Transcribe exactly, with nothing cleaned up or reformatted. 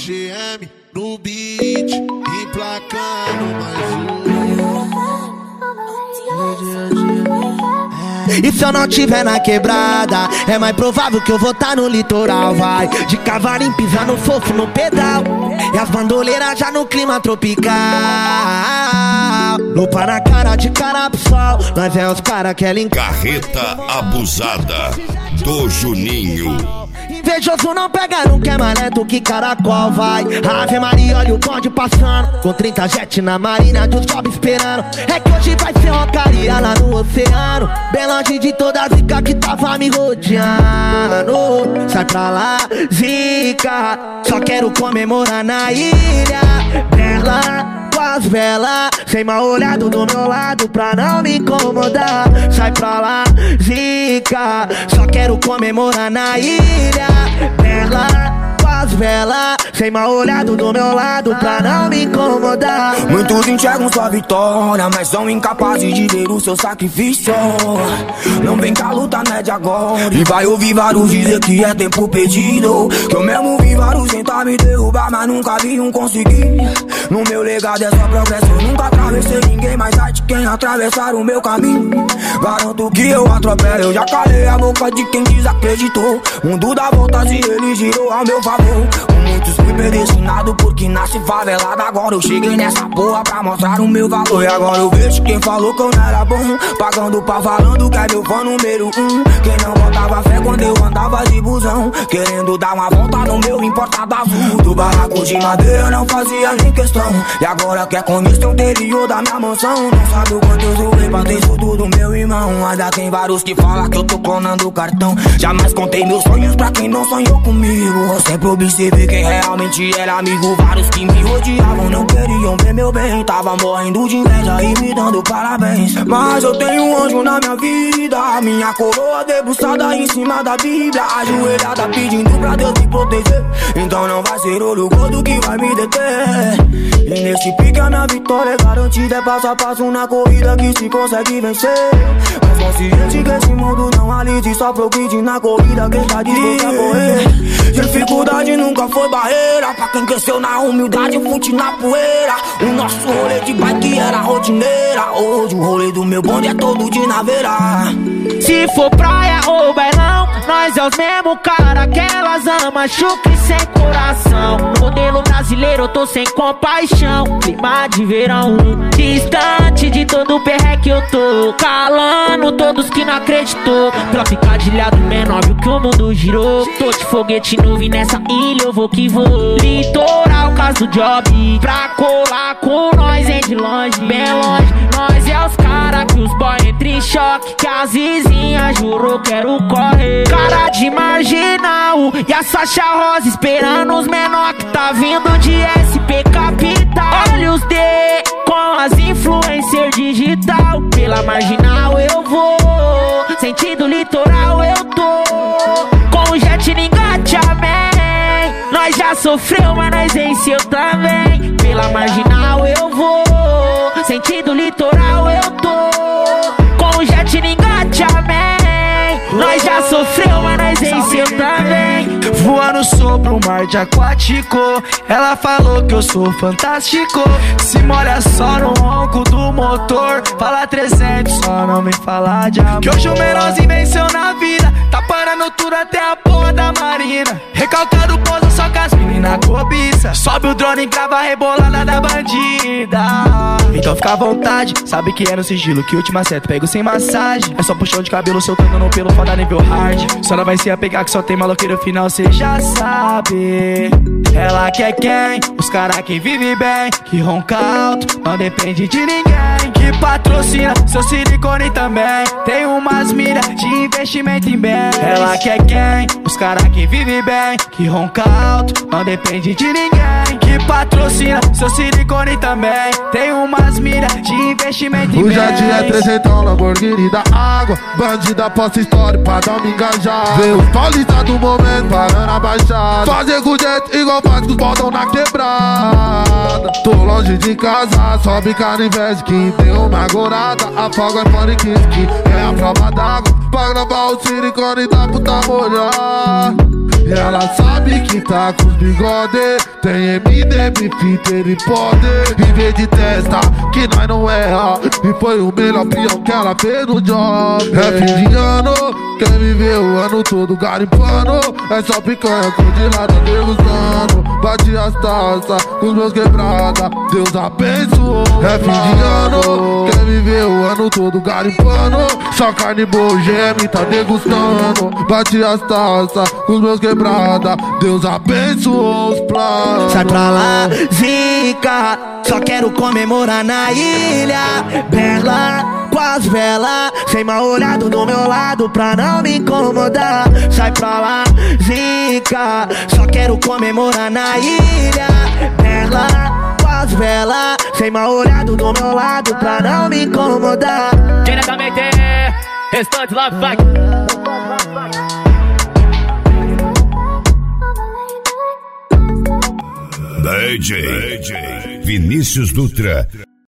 G M no beat, emplacando mais um. E se eu não tiver na quebrada, é mais provável que eu vou tá no litoral, vai. De cavalinho pisando fofo no pedal, e as bandoleiras já no clima tropical. Lupa na cara, de cara pro sol, nós é os cara que é linkar. Carreta abusada do Juninho. Invejoso não pega, não quer mais lento que caracol, vai. Ave Maria, olha o bonde passando, com trinta jet na marina dos jobs esperando. É que hoje vai ser rocaria lá no oceano, bem longe de toda a zica que tava me rodeando. Sai pra lá, zica, só quero comemorar na ilha bela, com as velas, sem mal olhado do meu lado pra não me incomodar. Sai pra lá, zica, só quero comemorar na ilha bela, com as velas, sem mal olhado do meu lado pra não me incomodar. Muitos enxergam sua vitória, mas são incapazes de ver o seu sacrifício. Não vem que a luta não é de agora, e vai ouvir vários dizer que é tempo perdido. Que eu mesmo vi vários tentar me derrubar, mas nunca vi um conseguir. No meu legado é só progresso, eu nunca atravessei ninguém, mas ai de quem atravessar o meu caminho. Garanto que eu atropelo, eu já calei a boca de quem desacreditou. Mundo dá voltas e ele girou ao meu favor. Com muitos fui predestinado porque nasci favelado. Agora eu cheguei nessa porra pra mostrar o meu valor. E agora eu vejo quem falou que eu não era bom, pagando pra falando que é meu fã número um. Quem não botava fé quando eu andava de busão, querendo dar uma volta no meu importado azul. Do barraco de madeira eu não fazia nem questão, e agora quer conhecer o interior da minha mansão. Não sabe o quanto eu zoei pra ter isso tudo, meu irmão. Ainda tem vários que falam que eu tô clonando o cartão. Jamais contei meus sonhos pra quem não sonhou comigo. Eu sempre observei quem realmente era amigo. Vários que me odiavam não queriam ver meu bem, tava morrendo de inveja e me dando parabéns. Mas eu tenho um anjo na minha vida, minha coroa debruçada em cima da Bíblia, ajoelhada pedindo pra Deus me proteger. Então não vai ser olho gordo que vai me deter. E nesse pique a minha vitória é garantida, é passo a passo na corrida que se consegue vencer. Mas consciente que esse mundo não alise, só progride na corrida quem tá disposto a correr. Dificuldade nunca foi barreira pra quem cresceu na humildade, fonte na poeira. O nosso rolê de bike era rotineira, hoje o rolê do meu bonde é todo de naveira. Se for praia ou bailão, nós é os mesmo cara que elas amam, chucre sem coração. No modelo brasileiro eu tô sem compaixão, clima de verão, distante de todo o perreque eu tô, calando todos que não acreditou. Pela picadilhado menor viu que o mundo girou, tô de foguete novo e nessa ilha eu vou que vou. Litoral, caso do job, pra colar com nós é de longe, bem longe. Nós é os cara que os boy entram em choque, que as vizinhas jurou quero correr. Cara de marginal e a Sacha Rosa esperando os menor que tá vindo de S P Capital. Olha os D com as influencers digital, pela marginal eu vou, sentido litoral eu tô, com o jet no engateamento. Nós já sofreu, mas nós venceu também. Pela marginal eu vou, sentido litoral eu tô, com o jet no engateamento. Nós já sofreu, mas nós venceu também. Voando sobre o mar de aquático, ela falou que eu sou fantástico. Se molha só no ronco do motor, fala trezentos, só não me fala de amor. Que hoje o menorzinho venceu na vida, tá parando tudo até a porra da marina. Recalcando o pouso só com as meninas cobiça, sobe o drone e grava a rebolada da bandida. Então fica à vontade, sabe que é no sigilo que última seta pego sem massagem. É só puxão de cabelo soltando no pelo, foda nível hard. Só não vai se apegar que só tem maloqueiro final, cê já sabe. Ela quer quem? Os cara que vive bem, que ronca alto, não depende de ninguém, que patrocina seu silicone também, tem umas miras de investimento em bem. Ela quer quem? Os cara que vive bem, que ronca alto, não depende de ninguém, que patrocina seu silicone também, tem umas miras de investimento em bem. O jardim é trezentão, Lamborghini da água, bandida posta história pra dar uma engajada. Vê os paulistas do momento parando a baixada, fazer com jet igual faz com os botão na quebrada. Tô longe de casa, só brincar no invés que tem uma gorada. Afoga é pone que é a prova d'água, pra gravar o silicone da puta molhar. E ela sabe que tá com os bigode. Tem M D M, Fitter e poder. Em vez de testa, que nós não erra. E foi o melhor peão que ela fez no job. É fim de ano, quer viver o ano todo garimpando. É só picanha com de lado degustando. Bati as taças com os meus quebrada, Deus abençoou. É fim de ano, quer viver o ano todo garimpando. Só carne boa, G M tá degustando. Bati as taças com os meus quebrada, Deus abençoou os planos. Sai pra lá, zica, só quero comemorar na ilha. Bela, com as velas, sem mal olhado do meu lado pra não me incomodar. Sai pra lá, zica, só quero comemorar na ilha. Bela, com as velas, sem mal olhado do meu lado pra não me incomodar. Diretamente, restante Love Fight. D J Vinícius Dutra.